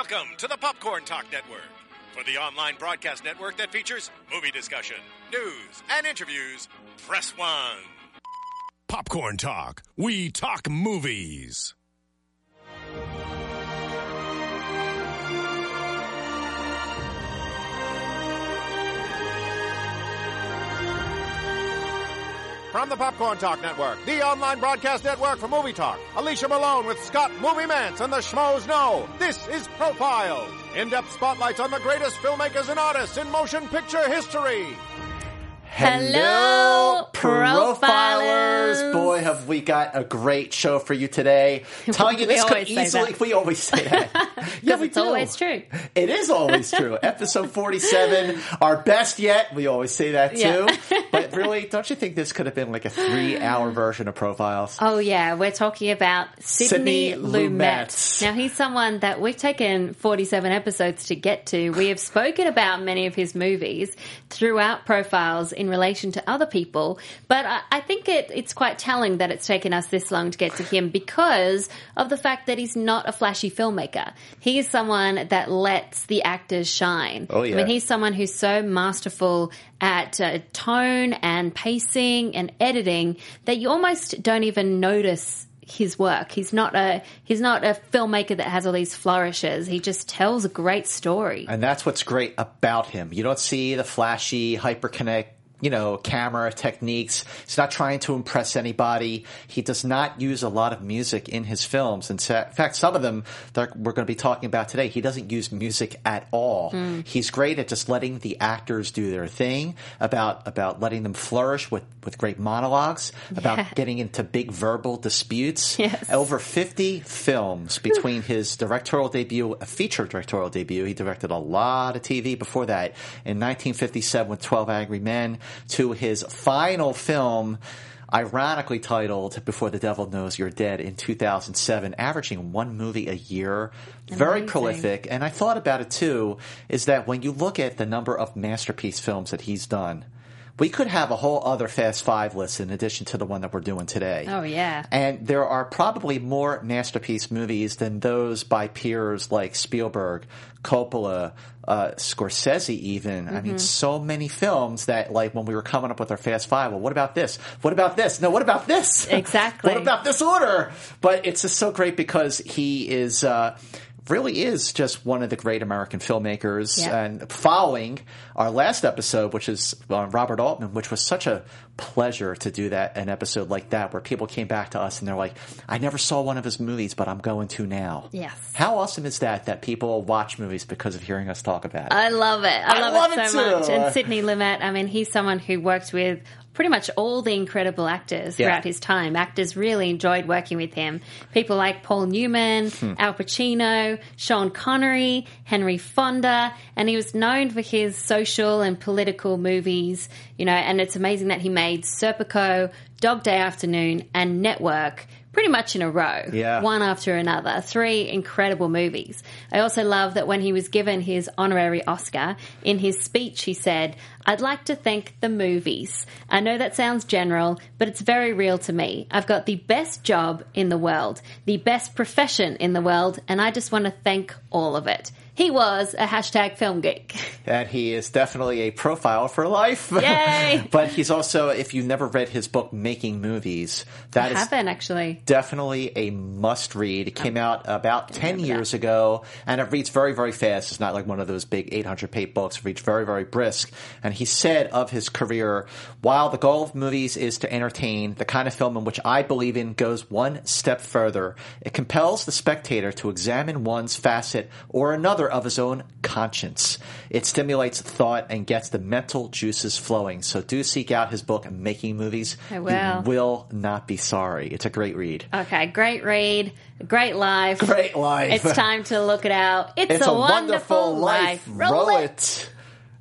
Welcome to the Popcorn Talk Network, for the online broadcast network that features movie discussion, news, and interviews. Press 1. Popcorn Talk. We talk movies. From the Popcorn Talk Network, the online broadcast network for movie talk, Alicia Malone with Scott Movie Mance and the Schmoes Know. This is Profile. In-depth spotlights on the greatest filmmakers and artists in motion picture history. Hello, Profilers! Boy, have we got a great show for you today. Telling you this could easily... We always say that. Yeah, it's always true. It is always true. Episode 47, our best yet. We always say that too. Yeah. But really, don't you think this could have been like a 3-hour version of Profiles? Oh, yeah. We're talking about Sidney Lumet. Now, he's someone that we've taken 47 episodes to get to. We have spoken about many of his movies throughout Profiles in relation to other people, but I think it's quite telling that it's taken us this long to get to him because of the fact that he's not a flashy filmmaker. He is someone that lets the actors shine. Oh, yeah. I mean, he's someone who's so masterful at tone and pacing and editing that you almost don't even notice his work. He's not a filmmaker that has all these flourishes. He just tells a great story. And that's what's great about him. You don't see the flashy, hyperconnect, camera techniques. He's not trying to impress anybody. He does not use a lot of music in his films. In fact, some of them that we're going to be talking about today, he doesn't use music at all. He's great at just letting the actors do their thing, about letting them flourish with great monologues, about getting into big verbal disputes. Yes. Over 50 films between his directorial debut, a feature directorial debut. He directed a lot of TV before that. In 1957 with 12 Angry Men, to his final film, ironically titled Before the Devil Knows You're Dead in 2007, averaging one movie a year. Very prolific. And I thought about it too, is that when you look at the number of masterpiece films that he's done, we could have a whole other Fast Five list in addition to the one that we're doing today. Oh, yeah. And there are probably more masterpiece movies than those by peers like Spielberg, Coppola, Scorsese even. Mm-hmm. I mean, so many films that, like, when we were coming up with our Fast Five, well, what about this? What about this? No, what about this? Exactly. What about this order? But it's just so great because he is... really is just one of the great American filmmakers. Yep. And following our last episode, which is on Robert Altman, which was such a pleasure to do that, an episode like that, where people came back to us and they're like, I never saw one of his movies, but I'm going to now. Yes. How awesome is that people watch movies because of hearing us talk about it? I love it. I love it so too. much. And Sidney Lumet, I mean, he's someone who worked with pretty much all the incredible actors throughout his time. Actors really enjoyed working with him. People like Paul Newman, Al Pacino, Sean Connery, Henry Fonda, and he was known for his social and political movies, and it's amazing that he made Serpico, Dog Day Afternoon, and Network pretty much in a row, one after another. 3 incredible movies. I also love that when he was given his honorary Oscar, in his speech he said, I'd like to thank the movies. I know that sounds general, but it's very real to me. I've got the best job in the world, the best profession in the world, and I just want to thank all of it. He was a hashtag film geek. And he is definitely a profile for life. Yay! But he's also, if you've never read his book, Making Movies, that I haven't, actually. Definitely a must read. It came out about 10 years ago, and it reads very, very fast. It's not like one of those big 800-page books. It reads very, very brisk. And he said of his career, while the goal of movies is to entertain, the kind of film in which I believe in goes one step further. It compels the spectator to examine one's facet or another of his own conscience. It stimulates thought and gets the mental juices flowing. So do seek out his book, Making Movies. I will. You will not be sorry. It's a great read. Okay, great read. Great life. Great life. It's time to look it out. It's a wonderful life. Roll it.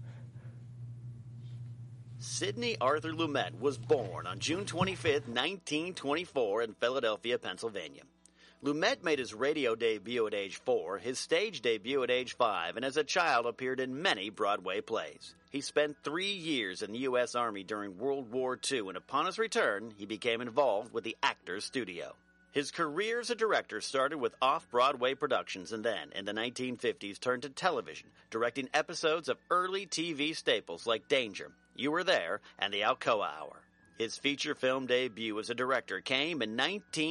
Sidney Arthur Lumet was born on June 25, 1924 in Philadelphia, Pennsylvania. Lumet made his radio debut at age 4, his stage debut at age 5, and as a child appeared in many Broadway plays. He spent 3 years in the U.S. Army during World War II, and upon his return, he became involved with the Actors Studio. His career as a director started with off-Broadway productions and then, in the 1950s, turned to television, directing episodes of early TV staples like Danger, You Were There, and The Alcoa Hour. His feature film debut as a director came in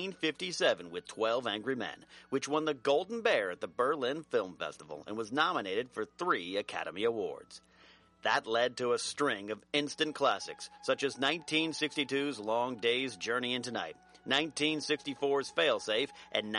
1957 with 12 Angry Men, which won the Golden Bear at the Berlin Film Festival and was nominated for 3 Academy Awards. That led to a string of instant classics, such as 1962's Long Day's Journey into Night, 1964's Failsafe, and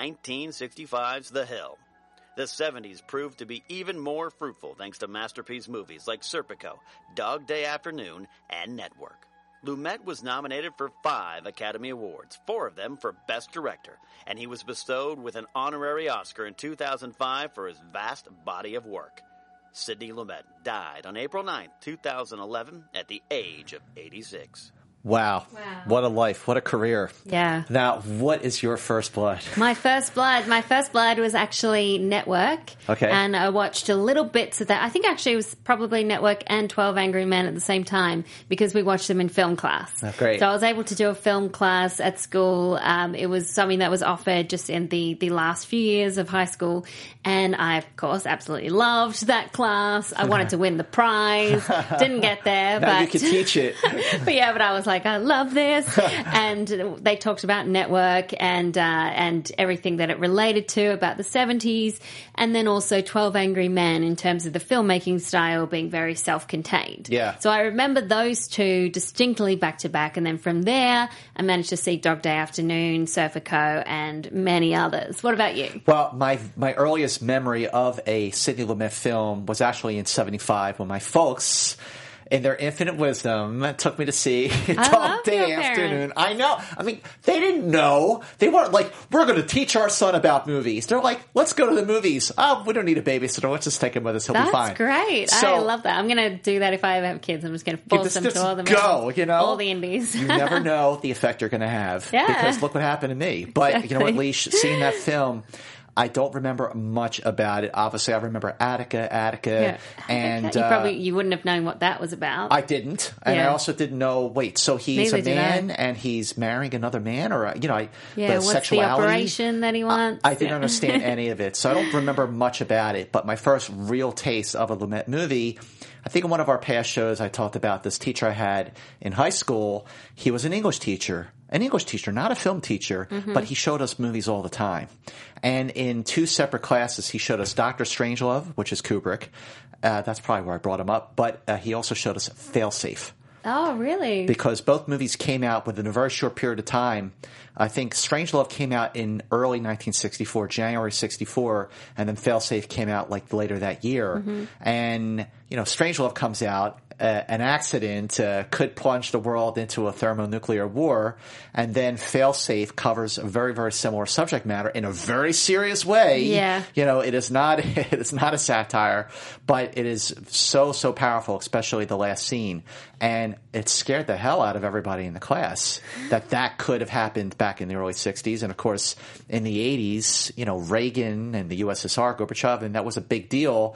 1965's The Hill. The 70s proved to be even more fruitful thanks to masterpiece movies like Serpico, Dog Day Afternoon, and Network. Lumet was nominated for 5 Academy Awards, 4 of them for Best Director, and he was bestowed with an honorary Oscar in 2005 for his vast body of work. Sidney Lumet died on April 9, 2011, at the age of 86. Wow. What a life. What a career. Yeah. Now, what is your first blood? My first blood was actually Network. Okay. And I watched a little bits of that. I think actually it was probably Network and 12 Angry Men at the same time because we watched them in film class. Oh, great. So I was able to do a film class at school. It was something that was offered just in the last few years of high school. And I, of course, absolutely loved that class. I wanted to win the prize. Didn't get there. Now but you could teach it. but I was like, I love this. And they talked about Network and everything that it related to about the 70s. And then also 12 Angry Men in terms of the filmmaking style being very self-contained. Yeah. So I remember those two distinctly back to back. And then from there, I managed to see Dog Day Afternoon, Serpico, and many others. What about you? Well, my earliest memory of a Sidney Lumet film was actually in 75 when my folks, in their infinite wisdom, took me to see Dog Day Afternoon. I know. I mean, they didn't know. They weren't like, we're going to teach our son about movies. They're like, let's go to the movies. Oh, we don't need a babysitter. Let's just take him with us. He'll be fine. That's great. So, I love that. I'm going to do that if I ever have kids. I'm just going to force them to all the movies, all the indies. You never know the effect you're going to have. Yeah. Because look what happened to me. But exactly. You know what, Leash? Seeing that film, I don't remember much about it. Obviously, I remember Attica, Yeah. and you wouldn't have known what that was about. I didn't, and I also didn't know. Wait, so he's Neither a man and he's marrying another man, or the what's sexuality? the operation that he wants? I didn't understand any of it, so I don't remember much about it. But my first real taste of a Lumet movie, I think in one of our past shows, I talked about this teacher I had in high school. He was an English teacher, not a film teacher, but he showed us movies all the time. And in 2 separate classes, he showed us Dr. Strangelove, which is Kubrick. That's probably where I brought him up. But he also showed us Failsafe. Oh, really? Because both movies came out within a very short period of time. I think Strangelove came out in early 1964, January 64, and then Failsafe came out like later that year. And, Strangelove comes out, an accident could plunge the world into a thermonuclear war, and then Failsafe covers a very, very similar subject matter in a very serious way. Yeah. It is not a satire, but it is so powerful, especially the last scene. And it scared the hell out of everybody in the class that could have happened back in the early 60s. And of course, in the 80s, Reagan and the USSR, Gorbachev, and that was a big deal,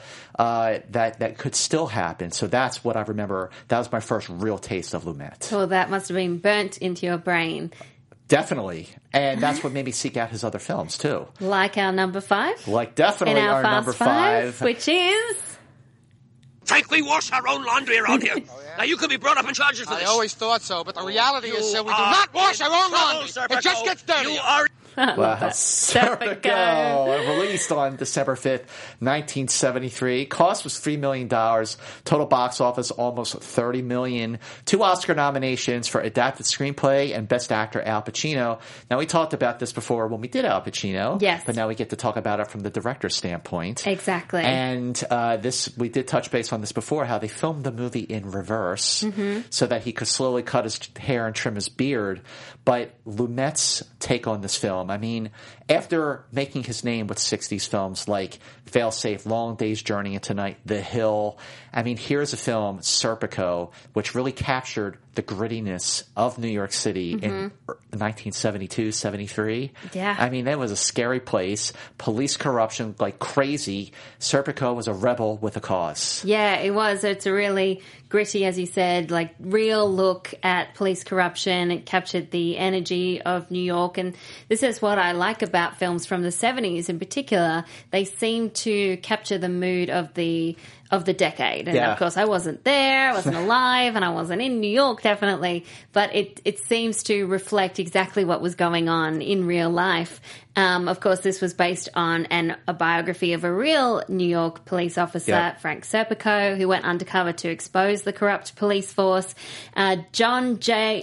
that could still happen. So that's what I remember. That was my first real taste of Lumet. Well, that must have been burnt into your brain. Definitely. And that's what made me seek out his other films, too. Like our number 5? Like definitely in our number 5. Which is... Frank, we wash our own laundry around here. Now, you could be brought up in charges for this. I always thought so, but the reality is we do not wash our own laundry. It just gets dirty. You are... Wow. Serpico, released on December 5th, 1973. Cost was $3 million. Total box office almost $30 million. 2 Oscar nominations for Adapted Screenplay and Best Actor Al Pacino. Now, we talked about this before when we did Al Pacino. Yes. But now we get to talk about it from the director's standpoint. Exactly. And we did touch base on this before, how they filmed the movie in reverse so that he could slowly cut his hair and trim his beard. But Lumet's take on this film, I mean, after making his name with 60s films like Failsafe, Long Day's Journey into Night, The Hill, I mean, here's a film, Serpico, which really captured the grittiness of New York City in 1972, 73. Yeah. I mean, that was a scary place. Police corruption like crazy. Serpico was a rebel with a cause. Yeah, it was. It's a really gritty, as you said, like real look at police corruption. It captured the energy of New York. And this is what I like about films from the 70s in particular. They seem to capture the mood of the decade. And of course I wasn't there, I wasn't alive, and I wasn't in New York definitely, but it seems to reflect exactly what was going on in real life. Of course, this was based on a biography of a real New York police officer, Frank Serpico, who went undercover to expose the corrupt police force. John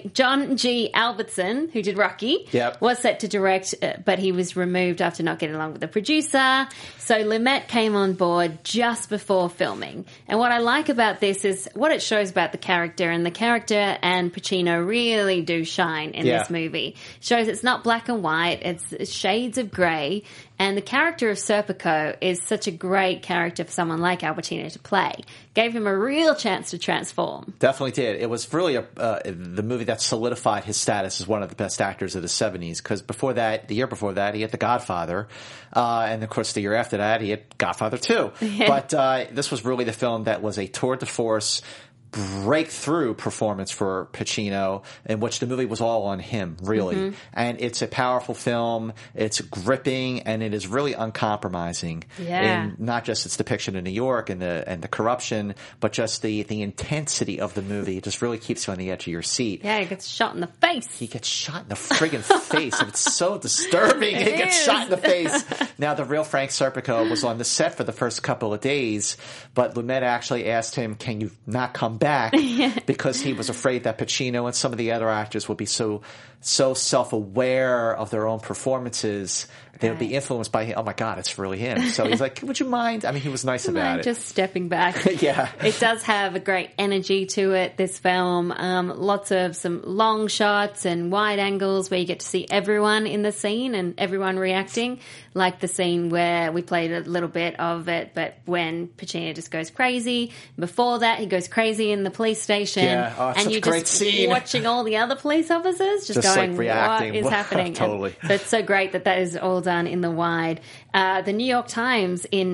G. Albertson, who did Rocky, was set to direct, but he was removed after not getting along with the producer. So Lumet came on board just before filming. And what I like about this is what it shows about the character, and the character and Pacino really do shine in this movie. It shows it's not black and white, it's shades of grey, and the character of Serpico is such a great character for someone like Al Pacino to play. Gave him a real chance to transform. Definitely did. It was really the movie that solidified his status as one of the best actors of the 70s, because the year before that, he had The Godfather, and of course the year after that, he had Godfather 2. But this was really the film that was a tour de force breakthrough performance for Pacino, in which the movie was all on him, really. And it's a powerful film, it's gripping, and it is really uncompromising in not just its depiction of New York and the corruption, but just the intensity of the movie. It just really keeps you on the edge of your seat. Yeah, he gets shot in the face. He gets shot in the friggin' face. It's so disturbing. He gets shot in the face. Now, the real Frank Serpico was on the set for the first couple of days, but Lumet actually asked him, can you not come back, because he was afraid that Pacino and some of the other actors would be so self-aware of their own performances, they would be influenced by him. Oh my God, it's really him. So he's like, would you mind? I mean, he was nice about it. Just stepping back. It does have a great energy to it, this film. Lots of some long shots and wide angles where you get to see everyone in the scene and everyone reacting, like the scene where we played a little bit of it, but when Pacino just goes crazy. Before that, he goes crazy in the police station. And you're just scene. Watching all the other police officers just going, like reacting. What is happening? Totally. So it's so great that is all done in the wide. The New York Times in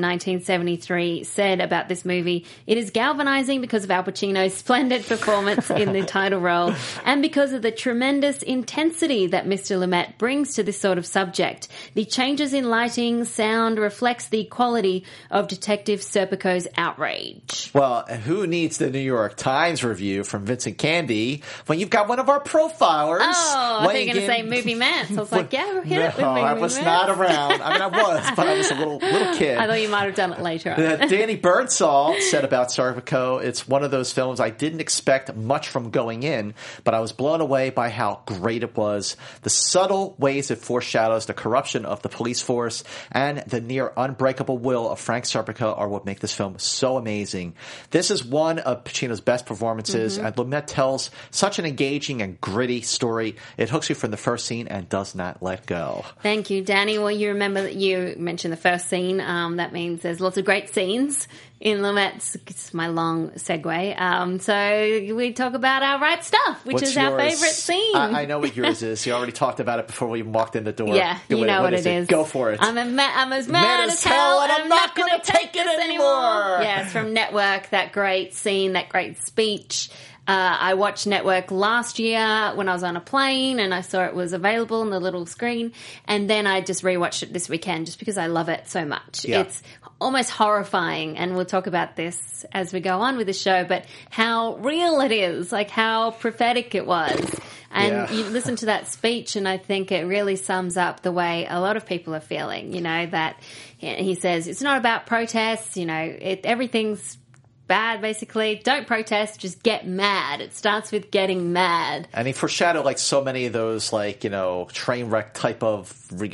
1973 said about this movie, it is galvanizing because of Al Pacino's splendid performance in the title role and because of the tremendous intensity that Mr. Lumet brings to this sort of subject. The changes in lighting, sound reflects the quality of Detective Serpico's outrage. Well, who needs the New York Times review from Vincent Canby when you've got one of our profilers? Oh, I thought you were going to say Movie Mance. I was like, yeah, hit it with Movie I was Mance. Not around. I mean, I was, but I was a little kid. I thought you might have done it later. Danny Birdsall said about Serpico, it's one of those films I didn't expect much from going in, but I was blown away by how great it was. The subtle ways it foreshadows the corruption of the police force and the near unbreakable will of Frank Serpico are what make this film so amazing. This is one of Pacino's best performances, and Lumet tells such an engaging and gritty story. It hooks you from the first scene and does not let go. Thank you, Danny. Well, you remember that you mentioned the first scene. That means there's lots of great scenes in Lumet's. It's my long segue. So we talk about our right stuff, which is our favorite scene. I know what yours is. You already talked about it before we even walked in the door. Yeah, you know what it is. Go for it. I'm as mad as hell, and I'm not going to take it anymore. Yeah, it's from Network. That great scene, that great speech. I watched Network last year when I was on a plane and I saw it was available on the little screen, and then I just rewatched it this weekend just because I love it so much. Yeah. It's almost horrifying, and we'll talk about this as we go on with the show, but how real it is, like how prophetic it was. And you listen to that speech and I think it really sums up the way a lot of people are feeling, you know, that he says it's not about protests, you know, everything's bad, basically. Don't protest, just get mad. It starts with getting mad. And he foreshadowed like so many of those, like, you know, train wreck type of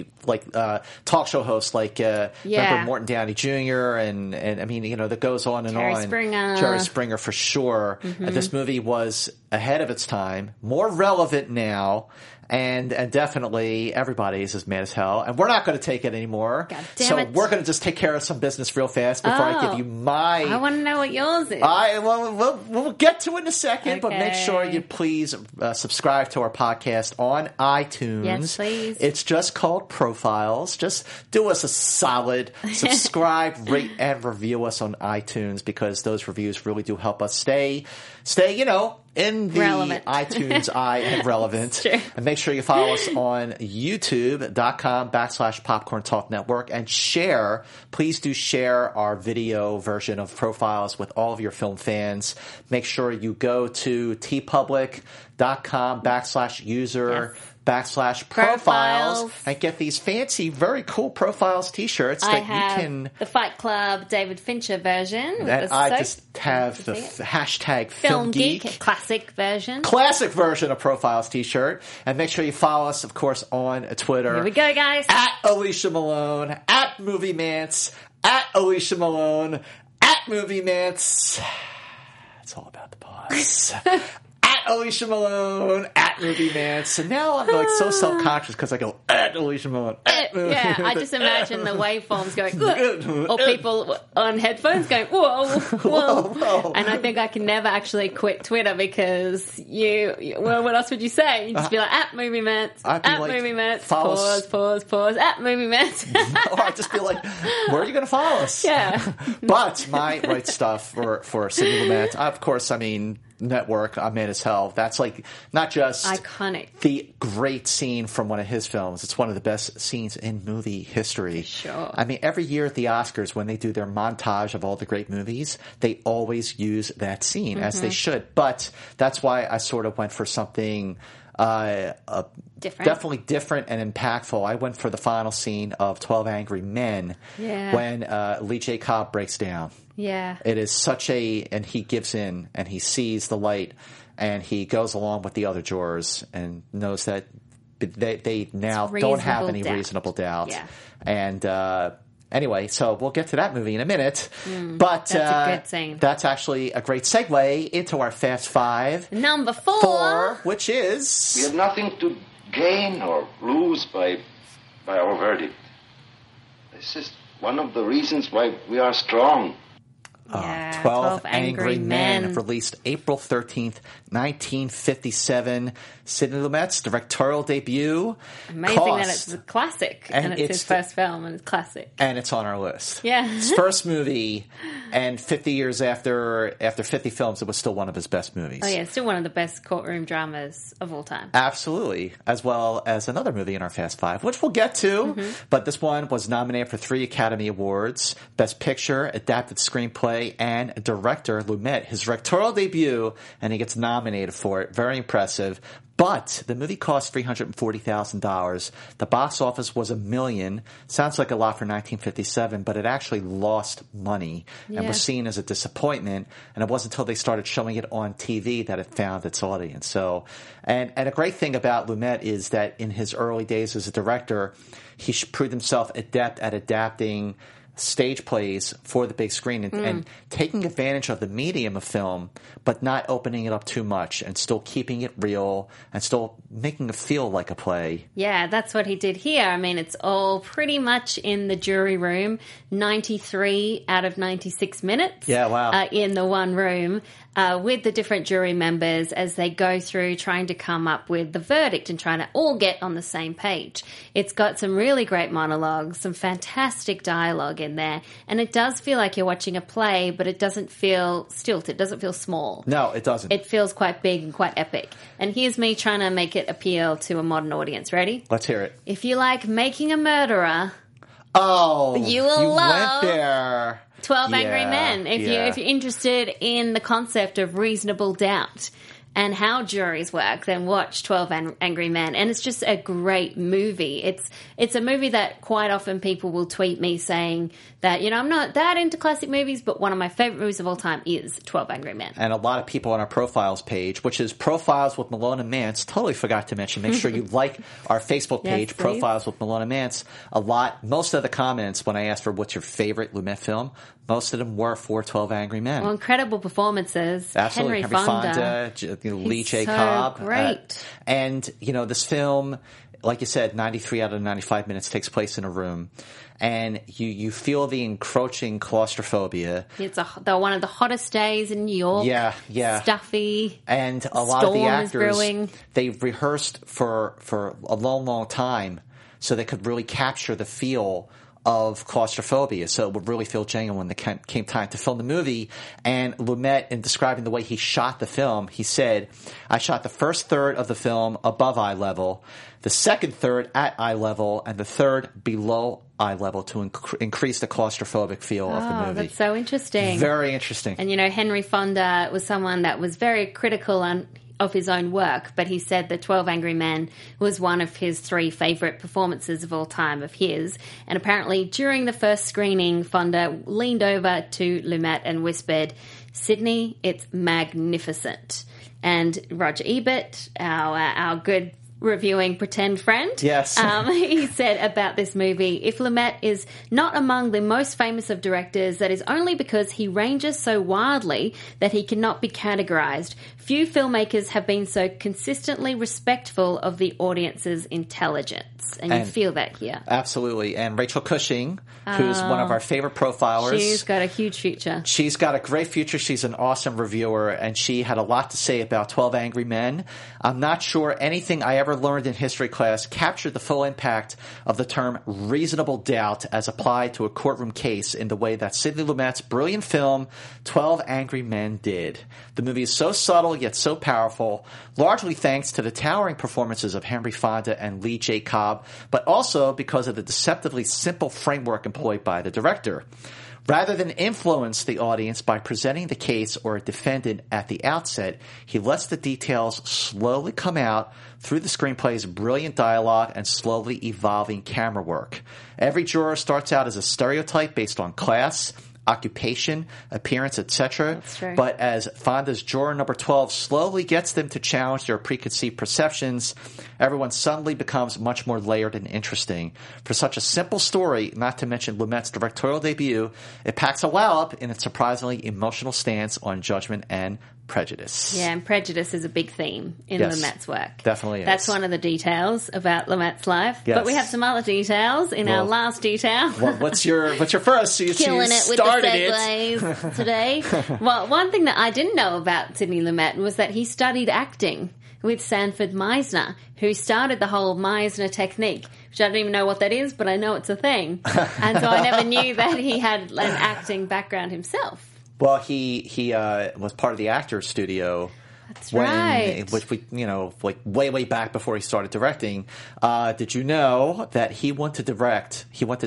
talk show hosts, like remember Morton Downey Jr. and I mean, you know, that goes on and Jerry on. Springer. Jerry Springer for sure. This movie was ahead of its time, more relevant now. And definitely everybody is as mad as hell. And we're not going to take it anymore. God damn it. We're going to just take care of some business real fast before I give you my... I want to know what yours is. We'll get to it in a second, but make Okay. sure you please subscribe to our podcast on iTunes. Yes, please. It's just called Profiles. Just do us a solid. Subscribe, rate, and review us on iTunes because those reviews really do help us stay, you know, in the relevant. iTunes eye and relevant. Sure. And make sure you follow us on youtube.com/Popcorn Talk Network and share. Please do share our video version of Profiles with all of your film fans. Make sure you go to tpublic.com/user/profiles and get these fancy, very cool Profiles t-shirts that you can. The Fight Club David Fincher version. And I just have the hashtag Film Geek classic version. Classic version of Profiles t-shirt. And make sure you follow us, of course, on Twitter. Here we go, guys. At Alicia Malone, at Movie Mance, at Alicia Malone, at Movie Mance. It's all about the pause. At Alicia Malone, at Movie Man. So now I'm like so self-conscious because I go, at Alicia Malone, at Movie Yeah, I just imagine the waveforms going, or people on headphones going, whoa, whoa. And I think I can never actually quit Twitter because well, what else would you say? You'd just be like, at Movie Man, at like, Movie Man, pause, at Movie Man. Or I'd just be like, where are you going to follow us? Yeah. But my right stuff for Sidney Lumet, of course, I mean, Network, I'm Mad as Hell. That's like not just iconic, the great scene from one of his films. It's one of the best scenes in movie history. Sure. I mean, every year at the Oscars, when they do their montage of all the great movies, they always use that scene, as they should. But that's why I sort of went for something definitely different and impactful. I went for the final scene of 12 Angry Men when Lee J. Cobb breaks down. Yeah. It is such and he gives in and he sees the light and he goes along with the other jurors and knows that they now don't have any reasonable doubt. Yeah. And anyway, so we'll get to that movie in a minute. But that's a good scene. That's actually a great segue into our Fast Five. Number 4, which is... We have nothing to gain or lose by our verdict. This is one of the reasons why we are strong. 12 Angry Men, released April 13th, 1957. Sidney Lumet's directorial debut. Amazing that it's a classic. And it's his first film, and it's classic. And it's on our list. Yeah. His first movie, and 50 years after 50 films, it was still one of his best movies. Oh, yeah, still one of the best courtroom dramas of all time. Absolutely. As well as another movie in our Fast Five, which we'll get to. But this one was nominated for 3 Academy Awards. Best Picture, Adapted Screenplay, and Director Lumet. His directorial debut, and he gets nominated for it. Very impressive. But the movie cost $340,000. The box office was $1 million. Sounds like a lot for 1957, but it actually lost money and was seen as a disappointment. And it wasn't until they started showing it on TV that it found its audience. So, and a great thing about Lumet is that in his early days as a director, he proved himself adept at adapting stage plays for the big screen and taking advantage of the medium of film, but not opening it up too much and still keeping it real and still making it feel like a play. Yeah, that's what he did here. I mean, it's all pretty much in the jury room, 93 out of 96 minutes. Yeah, wow. In the one room. With the different jury members as they go through trying to come up with the verdict and trying to all get on the same page. It's got some really great monologues, some fantastic dialogue in there, and it does feel like you're watching a play, but it doesn't feel stilted. It doesn't feel small. No, it doesn't. It feels quite big and quite epic. And here's me trying to make it appeal to a modern audience. Ready? Let's hear it. If you like Making a Murderer... Oh, you will love went there. 12 Angry Men. If you're interested in the concept of reasonable doubt and how juries work, then watch 12 Angry Men. And it's just a great movie. It's a movie that quite often people will tweet me saying that, I'm not that into classic movies, but one of my favorite movies of all time is 12 Angry Men. And a lot of people on our Profiles page, which is Profiles with Malone and Mance, totally forgot to mention, make sure you like our Facebook page, yes, Profiles with Malone and Mance. Most of the comments when I asked for what's your favorite Lumet film, most of them were for 12 Angry Men. Well, incredible performances. Absolutely. Henry Fonda. Lee J. Cobb. Great. And, this film, like you said, 93 out of 95 minutes takes place in a room. And you feel the encroaching claustrophobia. It's one of the hottest days in New York. Yeah. Stuffy. And a lot of the actors, they rehearsed for a long, long time so they could really capture the feel of claustrophobia, so it would really feel genuine when it came time to film the movie. And Lumet, in describing the way he shot the film, he said, "I shot the first third of the film above eye level, the second third at eye level, and the third below eye level to increase the claustrophobic feel of the movie." That's so interesting. Very interesting. And, Henry Fonda was someone that was very critical of his own work, but he said that 12 Angry Men was one of his 3 favourite performances of all time of his. And apparently during the first screening, Fonda leaned over to Lumet and whispered, "Sidney, it's magnificent." And Roger Ebert, our good reviewing pretend friend. Yes. He said about this movie, "If Lumet is not among the most famous of directors, that is only because he ranges so wildly that he cannot be categorized. Few filmmakers have been so consistently respectful of the audience's intelligence." And you feel that here. Absolutely. And Rachel Cushing, who's one of our favorite profilers. She's got a huge future. She's got a great future. She's an awesome reviewer, and she had a lot to say about 12 Angry Men. I'm not sure anything I ever learned in history class captured the full impact of the term reasonable doubt as applied to a courtroom case in the way that Sidney Lumet's brilliant film 12 Angry Men did. The movie is so subtle yet so powerful, largely thanks to the towering performances of Henry Fonda and Lee J. Cobb, but also because of the deceptively simple framework employed by the director. Rather than influence the audience by presenting the case or a defendant at the outset, he lets the details slowly come out through the screenplay's brilliant dialogue and slowly evolving camera work. Every juror starts out as a stereotype based on class, occupation, appearance, etc. But as Fonda's juror number 12 slowly gets them to challenge their preconceived perceptions, everyone suddenly becomes much more layered and interesting. For such a simple story, not to mention Lumet's directorial debut, it packs a wallop in its surprisingly emotional stance on judgment and prejudice. Yeah, and prejudice is a big theme in Lumet's work. Definitely is. That's one of the details about Lumet's life. Yes. But we have some other details in our last detail. Well, what's your first? Killing it with the segues today. Well, one thing that I didn't know about Sidney Lumet was that he studied acting with Sanford Meisner, who started the whole Meisner technique, which I don't even know what that is, but I know it's a thing. And so I never knew that he had an acting background himself. Well, he was part of the Actors Studio. That's right. Which we, like way back before he started directing. Did you know that he wanted to direct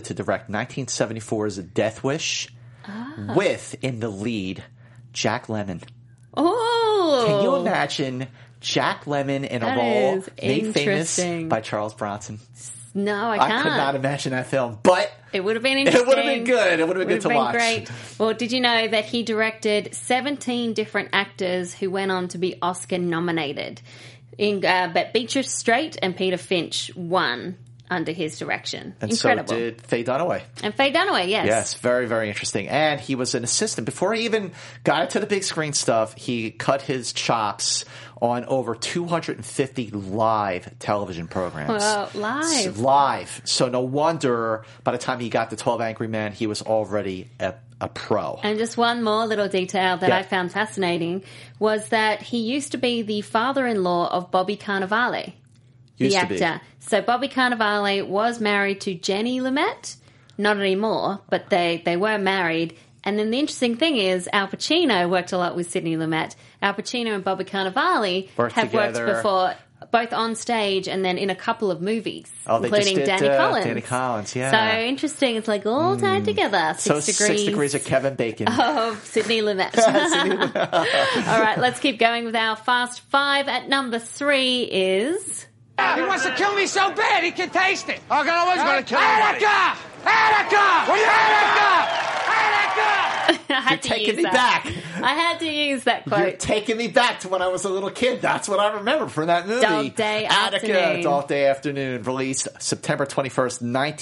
1974's Death Wish with, in the lead, Jack Lemmon. Oh! Can you imagine Jack Lemmon in a role made famous by Charles Bronson? No, I can't. I could not imagine that film, but it would have been interesting. It would have been good. It would have been good to watch. Great. Well, did you know that he directed 17 different actors who went on to be Oscar nominated? But Beatrice Straight and Peter Finch won under his direction. And incredible. So did Faye Dunaway. And Faye Dunaway, yes. Yes, very, very interesting. And he was an assistant. Before he even got into the big screen stuff, he cut his chops on over 250 live television programs. Well, live. Live. So no wonder by the time he got to 12 Angry Men, he was already a pro. And just one more little detail that I found fascinating was that he used to be the father-in-law of Bobby Cannavale, the actor. So Bobby Cannavale was married to Jenny Lumet. Not anymore, but they were married. And then the interesting thing is Al Pacino worked a lot with Sidney Lumet. Al Pacino and Bobby Cannavale have worked before, both on stage and then in a couple of movies, including Danny Collins. Danny Collins, yeah. So interesting. It's like all tied together. 6 degrees of Kevin Bacon. Of Sidney Lumet. All right, let's keep going with our Fast Five. At number 3 is... He wants to kill me so bad he can taste it. I'm always going to kill you. Attica! Attica! What are you Attica! You're taking me back. I had to use that quote. You're taking me back to when I was a little kid. That's what I remember from that movie. Dog Day Attica, Afternoon. Dog Day Afternoon, released September 21st,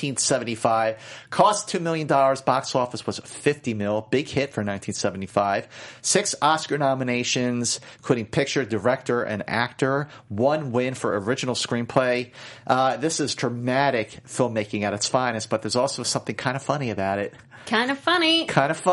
1975. Cost $2 million. Box office was $50 million. Big hit for 1975. 6 Oscar nominations, including picture, director, and actor. 1 win for original screenplay. This is dramatic filmmaking at its finest, but there's also something kind of funny about it. Kind of funny.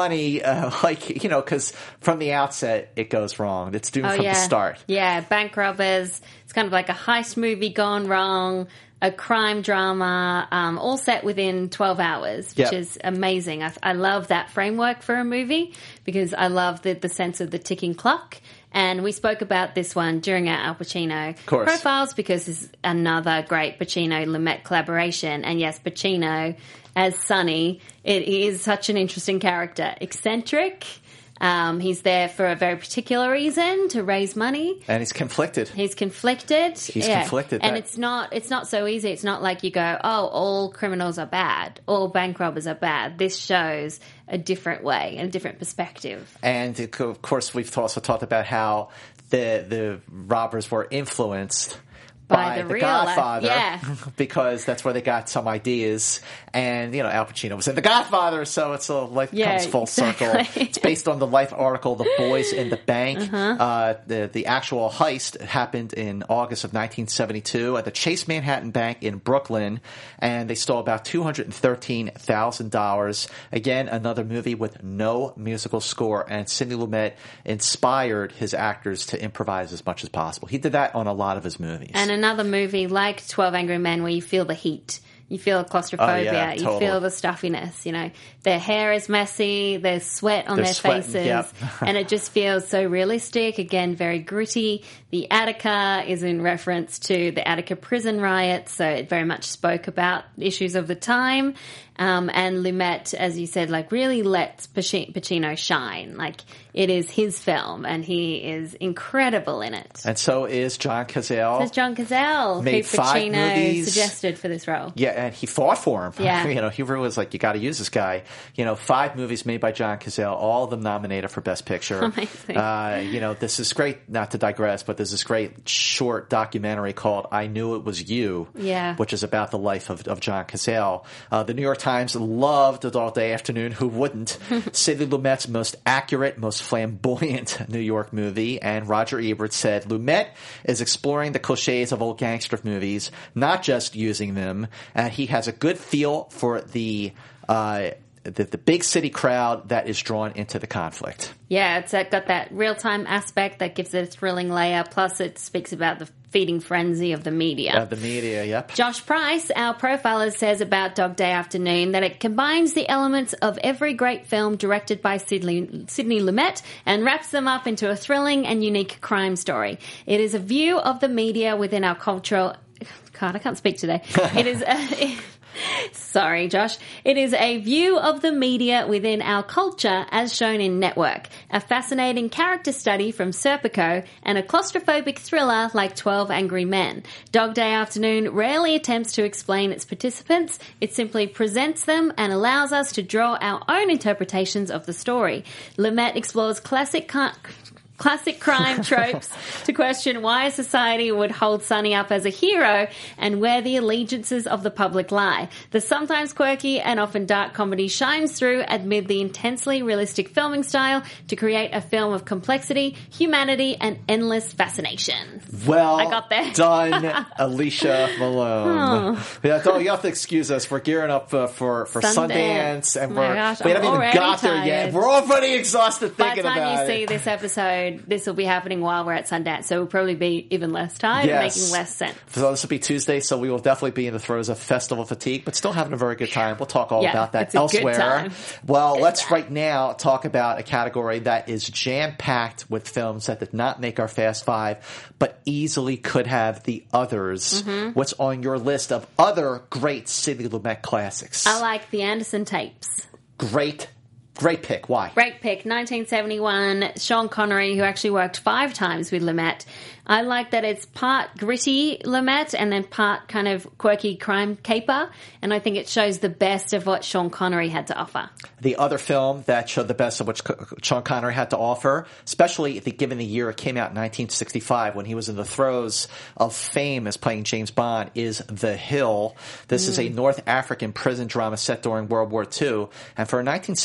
Because from the outset, it goes wrong. It's doomed from the start. Yeah, bank robbers. It's kind of like a heist movie gone wrong. a crime drama, all set within 12 hours, which is amazing. I love that framework for a movie because I love the sense of the ticking clock. And we spoke about this one during our Al Pacino profiles because this is another great Pacino-Lumet collaboration. And yes, Pacino as Sonny, it is such an interesting character. Eccentric. He's there for a very particular reason, to raise money. And he's conflicted. He's conflicted. He's conflicted. And it's not so easy. It's not like you go, oh, all criminals are bad. All bank robbers are bad. This shows a different way and a different perspective. And, of course, we've also talked about how the robbers were influenced by the Godfather, because that's where they got some ideas. And, Al Pacino was in The Godfather, so it's life comes full circle. It's based on the Life article, The Boys in the Bank. The actual heist happened in August of 1972 at the Chase Manhattan Bank in Brooklyn, and they stole about $213,000. Again, another movie with no musical score, and Sidney Lumet inspired his actors to improvise as much as possible. He did that on a lot of his movies. And another movie like 12 Angry Men where you feel the heat. You feel claustrophobia. Totally. You feel the stuffiness. Their hair is messy. There's sweat on their faces. And it just feels so realistic. Again, very gritty. The Attica is in reference to the Attica prison riots. So it very much spoke about issues of the time. And Lumet, as you said, really lets Pacino shine. It is his film, and he is incredible in it. And so is John Cazale. So is John Cazale, made who 5 Pacino movies. Suggested for this role. Yeah, and he fought for him. Yeah. He really was like, you got to use this guy. 5 movies made by John Cazale, all of them nominated for Best Picture. Amazing. This is great, not to digress, but there's this great short documentary called I Knew It Was You, which is about the life of John Cazale. The New York Times loved A Dog Day Afternoon. Who wouldn't? Sidney Lumet's most accurate, most flamboyant New York movie, and Roger Ebert said, Lumet is exploring the cliches of old gangster movies, not just using them, and he has a good feel for the big city crowd that is drawn into the conflict. Yeah, it's got that real-time aspect that gives it a thrilling layer, plus it speaks about the feeding frenzy of the media. Yep. Josh Price, our profiler, says about Dog Day Afternoon that it combines the elements of every great film directed by Sidney Lumet and wraps them up into a thrilling and unique crime story. It is a view of the media within our cultural... God, I can't speak today. It is... Sorry, Josh. It is a view of the media within our culture as shown in Network, a fascinating character study from Serpico, and a claustrophobic thriller like 12 Angry Men. Dog Day Afternoon rarely attempts to explain its participants. It simply presents them and allows us to draw our own interpretations of the story. Lumet explores classic crime tropes to question why a society would hold Sonny up as a hero and where the allegiances of the public lie. The sometimes quirky and often dark comedy shines through amid the intensely realistic filming style to create a film of complexity, humanity, and endless fascination. Well, I got there. Done, Alicia Malone. You have to excuse us. We're gearing up for Sundance, and we haven't even got there yet. We're already exhausted thinking about it. By the time you see this episode, this will be happening while we're at Sundance, so we'll probably be even less tired and making less sense. So this will be Tuesday, so we will definitely be in the throes of festival fatigue, but still having a very good time. We'll talk all about that elsewhere. Good time. Well, let's right now talk about a category that is jam-packed with films that did not make our Fast Five, but easily could have the others. What's on your list of other great Sidney Lumet classics? I like The Anderson Tapes. Great pick. Why? Great pick. 1971. Sean Connery, who actually worked 5 times with Lumet. I like that it's part gritty Lumet and then part kind of quirky crime caper. And I think it shows the best of what Sean Connery had to offer. The other film that showed the best of what Sean Connery had to offer, especially given the year it came out in 1965 when he was in the throes of fame as playing James Bond, is The Hill. This is a North African prison drama set during World War II. And for a 1965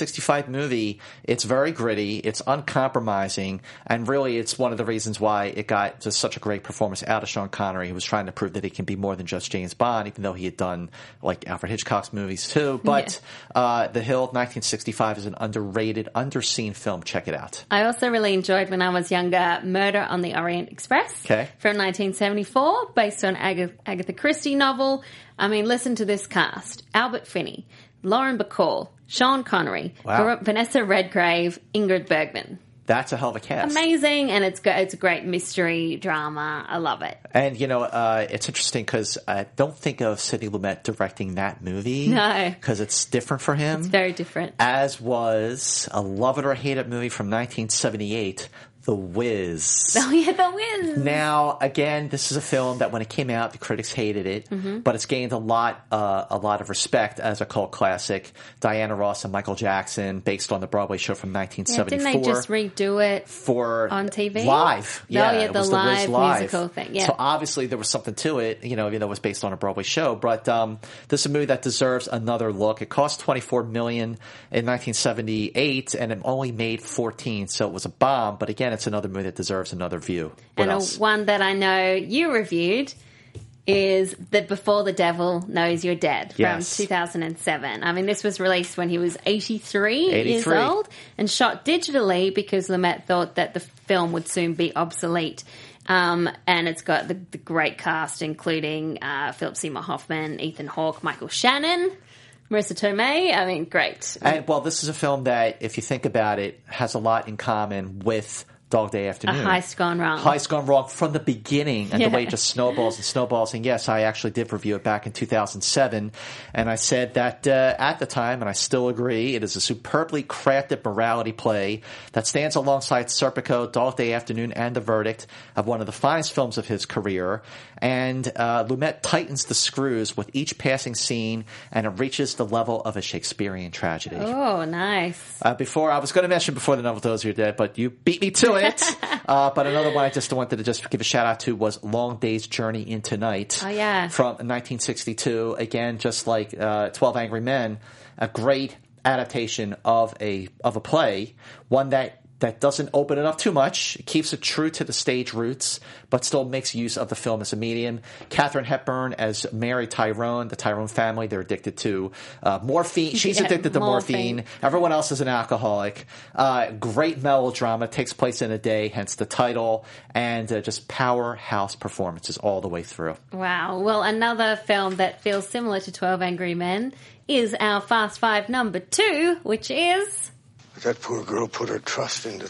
1965 movie. It's very gritty. It's uncompromising. And really, it's one of the reasons why it got just such a great performance out of Sean Connery, who was trying to prove that he can be more than just James Bond, even though he had done like Alfred Hitchcock's movies too. But The Hill, 1965, is an underrated, underseen film. Check it out. I also really enjoyed, when I was younger, Murder on the Orient Express from 1974, based on Agatha Christie novel. I mean, listen to this cast. Albert Finney, Lauren Bacall, Sean Connery, Vanessa Redgrave, Ingrid Bergman. That's a hell of a cast. Amazing, and it's a great mystery drama. I love it. And, it's interesting because I don't think of Sidney Lumet directing that movie. No. Because it's different for him. It's very different. As was a Love It or Hate It movie from 1978, The Wiz. Oh, yeah, The Wiz. Now, again, this is a film that when it came out, the critics hated it, but it's gained a lot of respect as a cult classic. Diana Ross and Michael Jackson, based on the Broadway show from 1974. Didn't they just redo it on TV? Live. Yeah, the Wiz live musical thing. Yeah. So obviously there was something to it, even though it was based on a Broadway show. But this is a movie that deserves another look. It cost $24 million in 1978, and it only made 14, so it was a bomb. But again, it's another movie that deserves another view. What else? One that I know you reviewed is that Before the Devil Knows You're Dead from 2007. I mean, this was released when he was 83 years old and shot digitally because Lumet thought that the film would soon be obsolete. And it's got the great cast, including Philip Seymour Hoffman, Ethan Hawke, Michael Shannon, Marissa Tomei. I mean, great. And, this is a film that, if you think about it, has a lot in common with Dog Day Afternoon. A Heist Gone Wrong. Heist Gone Wrong from the beginning, and the way it just snowballs and snowballs. And yes, I actually did review it back in 2007, and I said that at the time, and I still agree, it is a superbly crafted morality play that stands alongside Serpico, Dog Day Afternoon, and The Verdict of one of the finest films of his career. And Lumet tightens the screws with each passing scene, and it reaches the level of a Shakespearean tragedy. Oh, nice. I was going to mention Before the Devil Knows You're Dead, but you beat me to it. But another one I just wanted to give a shout out to was Long Day's Journey into Night. Oh, yeah. From 1962. Again, just like 12 Angry Men, a great adaptation of a play, one that doesn't open it up too much. It keeps it true to the stage roots, but still makes use of the film as a medium. Katharine Hepburn as Mary Tyrone, the Tyrone family. They're addicted to morphine. She's addicted to morphine. Everyone else is an alcoholic. Great melodrama. Takes place in a day, hence the title. And just powerhouse performances all the way through. Wow. Well, another film that feels similar to 12 Angry Men is our Fast Five number 2, which is... That poor girl put her trust into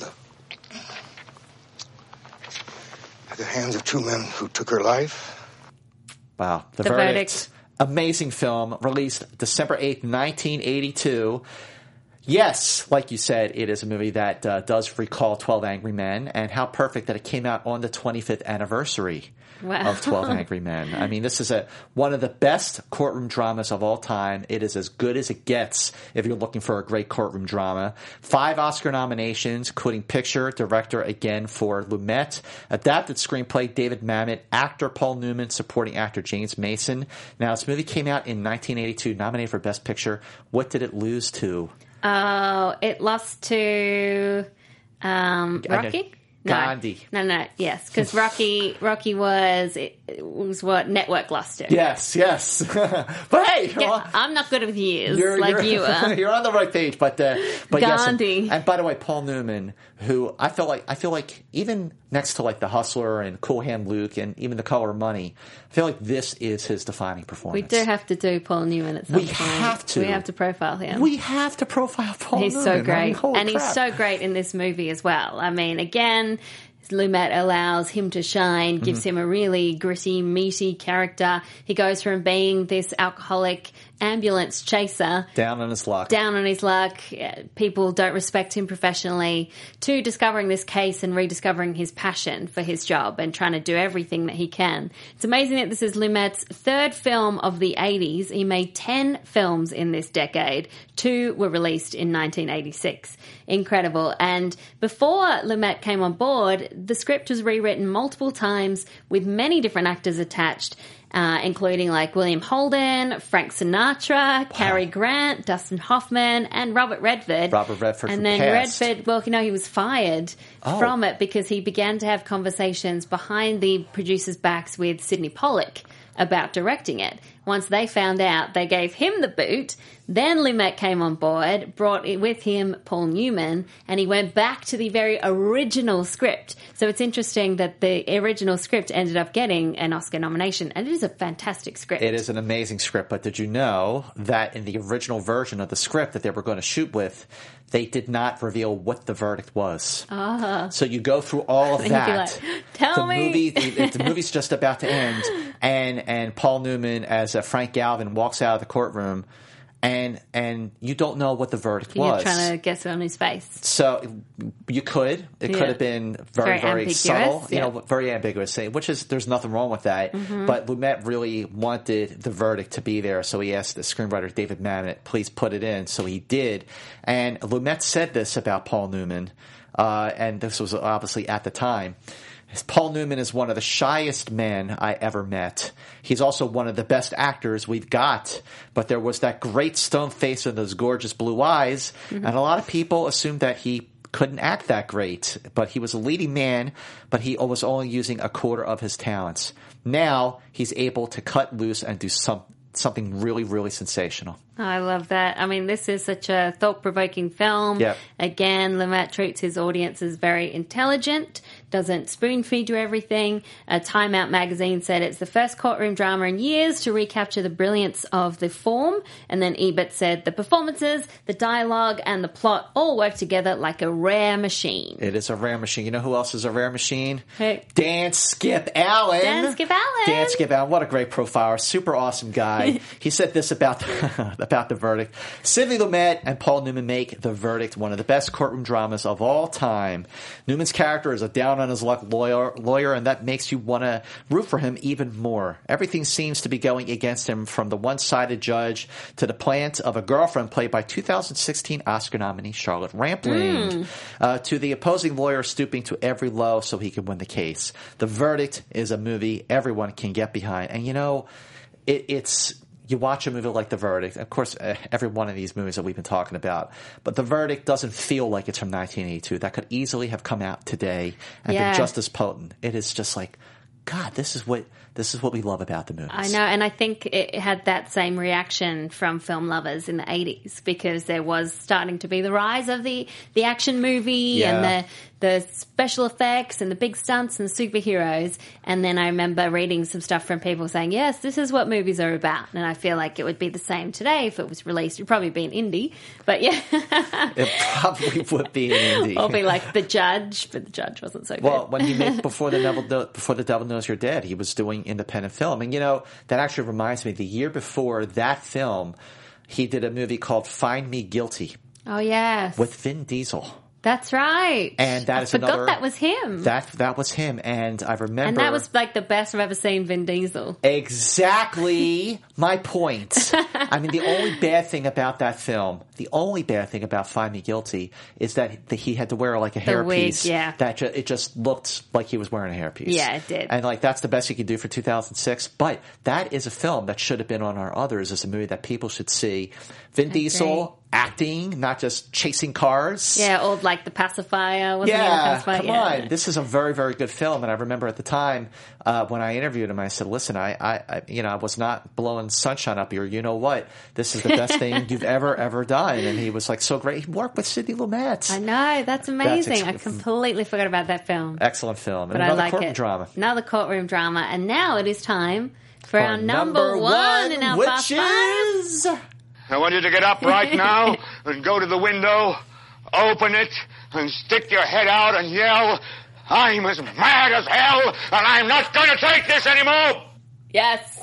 the hands of two men who took her life. Wow. The Verdict. Amazing film. Released December 8th, 1982. Yes, like you said, it is a movie that does recall 12 Angry Men, and how perfect that it came out on the 25th anniversary of 12 Angry Men. I mean, this is one of the best courtroom dramas of all time. It is as good as it gets if you're looking for a great courtroom drama. 5 Oscar nominations, including picture, director again for Lumet, adapted screenplay David Mamet, actor Paul Newman, supporting actor James Mason. Now, this movie came out in 1982, nominated for Best Picture. What did it lose to? Oh, it lost to Rocky? Gandhi. No. Yes, because Rocky was what Network lost to. Yes. But hey, I'm not good with years you are. You're on the right page, but Gandhi. Yes, and by the way, Paul Newman, who I feel like even next to like The Hustler and Cool Hand Luke and even The Color of Money, I feel like this is his defining performance. We do have to do Paul Newman at some point. We have to. We have to profile him. We have to profile Paul Newman. He's so great. I mean, he's so great in this movie as well. I mean, again, Lumet allows him to shine, gives him a really gritty, meaty character. He goes from being this alcoholic ambulance chaser. Down on his luck. People don't respect him professionally, to discovering this case and rediscovering his passion for his job and trying to do everything that he can. It's amazing that this is Lumet's 3rd film of the 80s. He made 10 films in this decade. 2 were released in 1986. Incredible. And before Lumet came on board, the script was rewritten multiple times with many different actors attached. including like William Holden, Frank Sinatra, Cary Grant, Dustin Hoffman, and Robert Redford. And then Redford, well, he was fired from it because he began to have conversations behind the producers' backs with Sidney Pollack about directing it. Once they found out, they gave him the boot. Then Lumet came on board, brought with him Paul Newman, and he went back to the very original script. So it's interesting that the original script ended up getting an Oscar nomination, and it is a fantastic script. It is an amazing script, but did you know that in the original version of the script that they were going to shoot with, they did not reveal what the verdict was. So you go through all of that. Tell me. The movie's just about to end, and Paul Newman as Frank Galvin walks out of the courtroom, and you don't know what the verdict was. You're trying to guess it on his face. So you could. It could have been very subtle, very ambiguous, which is, there's nothing wrong with that. But Lumet really wanted the verdict to be there, so he asked the screenwriter David Mamet, please put it in. So he did. And Lumet said this about Paul Newman, and this was obviously at the time. Paul Newman is one of the shyest men I ever met. He's also one of the best actors we've got. But there was that great stone face and those gorgeous blue eyes. And a lot of people assumed that he couldn't act that great. But he was a leading man, but he was only using a quarter of his talents. Now he's able to cut loose and do something really, really sensational. I love that. I mean, this is such a thought-provoking film. Yep. Again, Lumet treats his audience as very intelligent, doesn't spoon-feed you everything. Time Out magazine said it's the first courtroom drama in years to recapture the brilliance of the form. And then Ebert said the performances, the dialogue, and the plot all work together like a rare machine. It is a rare machine. You know who else is a rare machine? Who? Dan Skip Allen. Dan Skip Allen. Dan Skip Allen. What a great profiler. Super awesome guy. He said this about the verdict. Sidney Lumet and Paul Newman make The Verdict one of the best courtroom dramas of all time. Newman's character is a down-on-his-luck lawyer, and that makes you want to root for him even more. Everything seems to be going against him, from the one-sided judge to the plant of a girlfriend played by 2016 Oscar nominee Charlotte Rampling, to the opposing lawyer stooping to every low so he can win the case. The Verdict is a movie everyone can get behind. And, it's... You watch a movie like The Verdict, of course, every one of these movies that we've been talking about, but The Verdict doesn't feel like it's from 1982. That could easily have come out today and been just as potent. It is just like, God, this is what we love about the movies. I know, and I think it had that same reaction from film lovers in the 80s, because there was starting to be the rise of the action movie and the special effects and the big stunts and superheroes. And then I remember reading some stuff from people saying, yes, this is what movies are about. And I feel like it would be the same today if it was released. It would probably be an indie, but yeah. It probably would be an indie. Or be like The Judge, but The Judge wasn't so good. Well, when he made Before the Devil Knows You're Dead, he was doing independent film. And, that actually reminds me, the year before that film, he did a movie called Find Me Guilty. Oh, yes. With Vin Diesel. That's right. And that I forgot that was him. That was him. And I remember. And that was like the best I've ever seen Vin Diesel. Exactly my point. I mean, the only bad thing about that film, the only bad thing about Find Me Guilty, is that he had to wear like a hairpiece. That it just looked like he was wearing a hairpiece. Yeah, it did. And that's the best you could do for 2006. But that is a film that should have been on our others as a movie that people should see. Vin Diesel acting, not just chasing cars. Yeah, old like The Pacifier. Wasn't he The Pacifier? Come on. This is a very, very good film. And I remember at the time when I interviewed him, I said, listen, I was not blowing sunshine up here. You know what? This is the best thing you've ever done. And he was like, so great. He worked with Sidney Lumet. I know. That's amazing. I completely forgot about that film. Excellent film. But another I like courtroom it. drama. Another courtroom drama. And now it is time for our number one in our which is... I want you to get up right now and go to the window, open it, and stick your head out and yell, I'm as mad as hell, and I'm not going to take this anymore! Yes.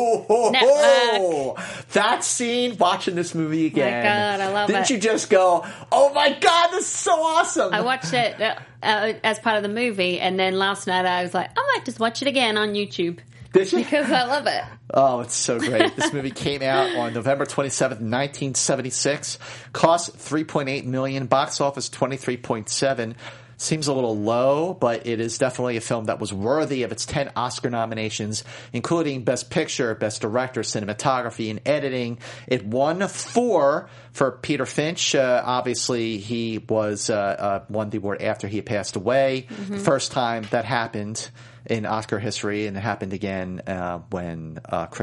That scene, watching this movie again. My God, I love it. Didn't you just go, oh my God, this is so awesome? I watched it as part of the movie, and then last night I was like, I might just watch it again on YouTube. Because I love it. Oh, it's so great. This movie came out on November 27th, 1976. Cost $3.8 million. Box office $23.7 million. seems a little low, but it is definitely a film that was worthy of its 10 Oscar nominations, including Best Picture, Best Director, Cinematography, and Editing. It won 4 for Peter Finch. Obviously, he was won the award after he passed away. Mm-hmm. First time that happened in Oscar history, and it happened again when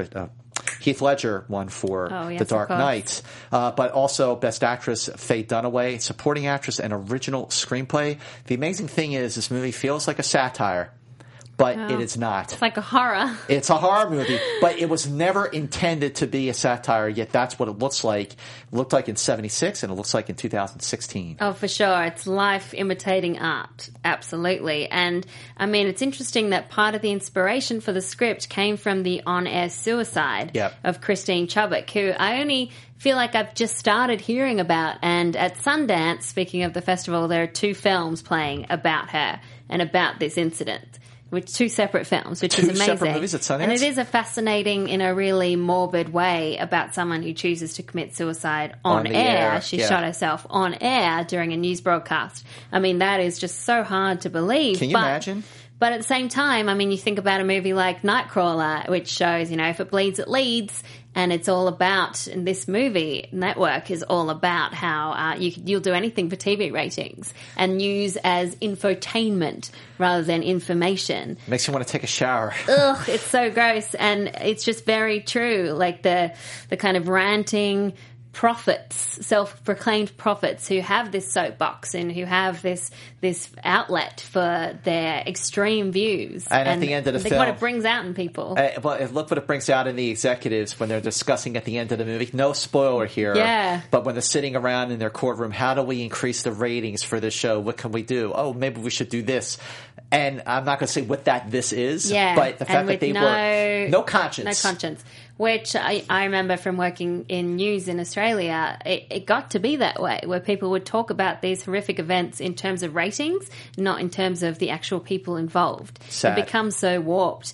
Heath Ledger won for The Dark Knight. But also Best Actress, Faye Dunaway, Supporting Actress, and Original Screenplay. The amazing thing is this movie feels like a satire, but it is not. It's like a horror. It's a horror movie, but it was never intended to be a satire, yet that's what it looks like. It looked like in 76, and it looks like in 2016. Oh, for sure. It's life imitating art. Absolutely. And, I mean, it's interesting that part of the inspiration for the script came from the on-air suicide of Christine Chubbuck, who I only feel like I've just started hearing about. And at Sundance, speaking of the festival, there are 2 films playing about her and about this incident. With 2 separate films, which is amazing. 2 separate movies at Sundance? And it is a fascinating, in a really morbid way, about someone who chooses to commit suicide on air. She shot herself on air during a news broadcast. I mean, that is just so hard to believe. Can you imagine? But at the same time, I mean, you think about a movie like Nightcrawler, which shows, if it bleeds, it leads. And it's all about, in this movie, Network is all about how you'll do anything for TV ratings and news as infotainment rather than information. Makes you want to take a shower. Ugh, it's so gross. And it's just very true. Like the kind of ranting prophets, self-proclaimed prophets who have this soapbox and who have this outlet for their extreme views. And at the end of the film, what it brings out in people. Well, look what it brings out in the executives when they're discussing at the end of the movie. No spoiler here. Yeah. But when they're sitting around in their courtroom, how do we increase the ratings for this show? What can we do? Oh, maybe we should do this. And I'm not going to say what this is. Yeah. But the fact that they were no conscience. No conscience. Which I remember from working in news in Australia, it got to be that way, where people would talk about these horrific events in terms of ratings, not in terms of the actual people involved. Sad. It becomes so warped.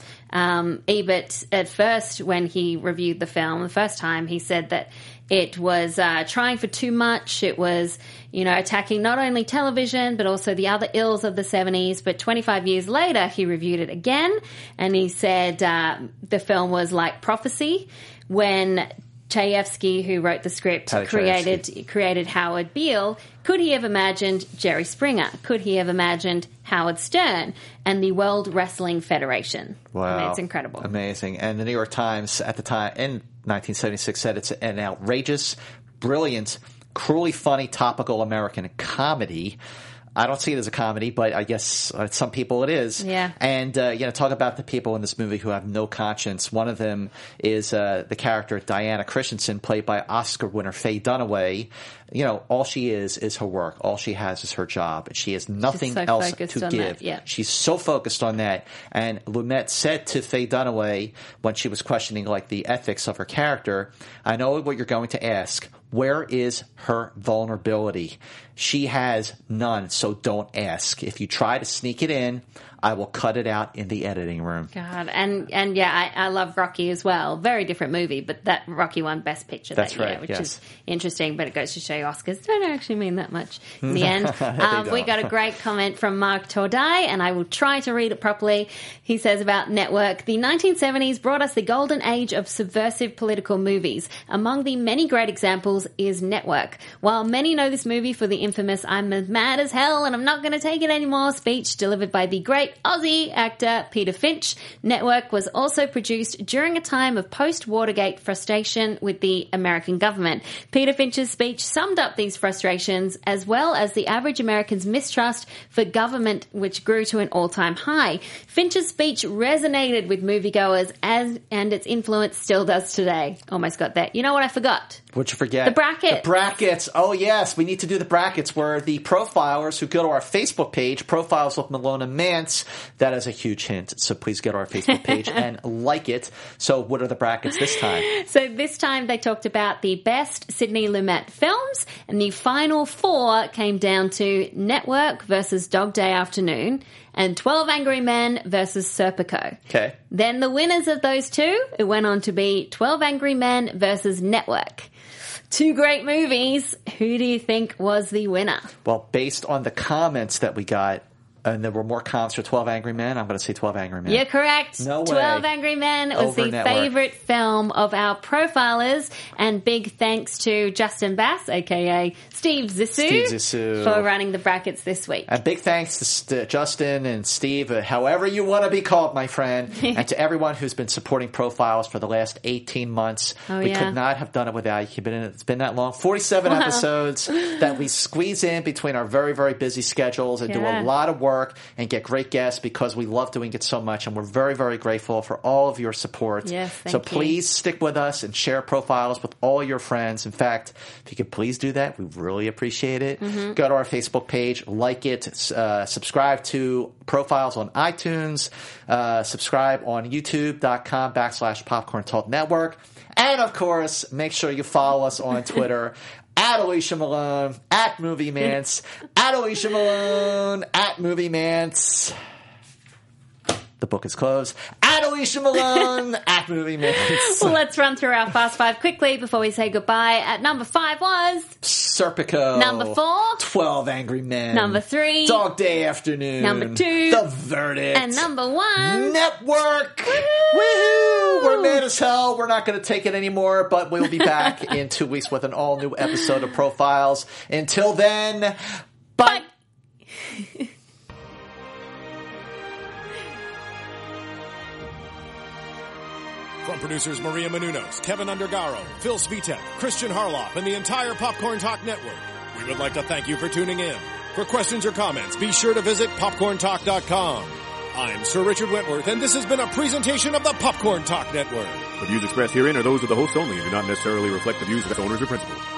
Ebert, at first, when he reviewed the film, the first time, he said that it was trying for too much. It was, attacking not only television, but also the other ills of the 70s. But 25 years later, he reviewed it again, and he said the film was like Prophecy, when Chayefsky, who wrote the script, created Howard Beale. Could he have imagined Jerry Springer? Could he have imagined Howard Stern and the World Wrestling Federation? Wow. I mean, it's incredible. Amazing. And the New York Times at the time, in 1976, said it's an outrageous, brilliant, cruelly funny, topical American comedy. I don't see it as a comedy, but I guess some people it is. Yeah. And, talk about the people in this movie who have no conscience. One of them is the character Diana Christensen, played by Oscar winner Faye Dunaway. All she is her work. All she has is her job. And she has nothing else to give. Yeah. She's so focused on that. And Lumet said to Faye Dunaway when she was questioning, the ethics of her character, I know what you're going to ask. Where is her vulnerability? She has none, so don't ask. If you try to sneak it in, I will cut it out in the editing room. God, and I love Rocky as well. Very different movie, but that Rocky won Best Picture that year, which is interesting, but it goes to show you Oscars don't actually mean that much in the end. We got a great comment from Mark Tordai, and I will try to read it properly. He says about Network, the 1970s brought us the golden age of subversive political movies. Among the many great examples is Network. While many know this movie for the infamous I'm as mad as hell and I'm not going to take it anymore speech delivered by the great Aussie actor Peter Finch, Network was also produced during a time of post-Watergate frustration with the American government. Peter Finch's speech summed up these frustrations as well as the average American's mistrust for government, which grew to an all-time high. Finch's speech resonated with moviegoers and its influence still does today. Almost got that. You know what I forgot? What'd you forget? The brackets. The brackets. Oh, yes. We need to do the brackets where the profilers who go to our Facebook page, Profiles with Malone and Mance, that is a huge hint. So please go to our Facebook page and like it. So what are the brackets this time? So this time they talked about the best Sidney Lumet films, and the final 4 came down to Network versus Dog Day Afternoon and 12 Angry Men versus Serpico. Okay. Then the winners of those 2, it went on to be 12 Angry Men versus Network. 2 great movies. Who do you think was the winner? Well, based on the comments that we got, and there were more comments for 12 Angry Men, I'm going to say 12 Angry Men. You're correct. No way. 12 Angry Men was Over the network. favorite film of our profilers, and big thanks to Justin Bass, aka Steve Zissou, for running the brackets this week. And big thanks to Justin and Steve, however you want to be called, my friend, and to everyone who's been supporting Profiles for the last 18 months. We could not have done it without you. It's been that long. 47 episodes that we squeeze in between our very, very busy schedules and do a lot of work and get great guests because we love doing it so much, and we're very, very grateful for all of your support. Yes, so please stick with us and share Profiles with all your friends. In fact, if you could please do that, we really appreciate it. Go to our Facebook page, like it, subscribe to Profiles on iTunes, subscribe on youtube.com/Popcorn Talk Network, and of course, make sure you follow us on Twitter at Alicia Malone, at Movie Mance, at Alicia Malone, at Movie Mance. The book is closed. At Alicia Malone, at Movie Mance. Well, let's run through our Fast 5 quickly before we say goodbye. At number 5 was... Serpico. Number 4... 12 Angry Men. Number 3... Dog Day Afternoon. Number 2... The Verdict. And number 1... Network. Woohoo! We're mad as hell. We're not going to take it anymore, but we'll be back in 2 weeks with an all-new episode of Profiles. Until then, bye. From producers Maria Menounos, Kevin Undergaro, Phil Svitek, Christian Harloff, and the entire Popcorn Talk Network, we would like to thank you for tuning in. For questions or comments, be sure to visit popcorntalk.com. I'm Sir Richard Wentworth, and this has been a presentation of the Popcorn Talk Network. The views expressed herein are those of the host only and do not necessarily reflect the views of its owners or principals.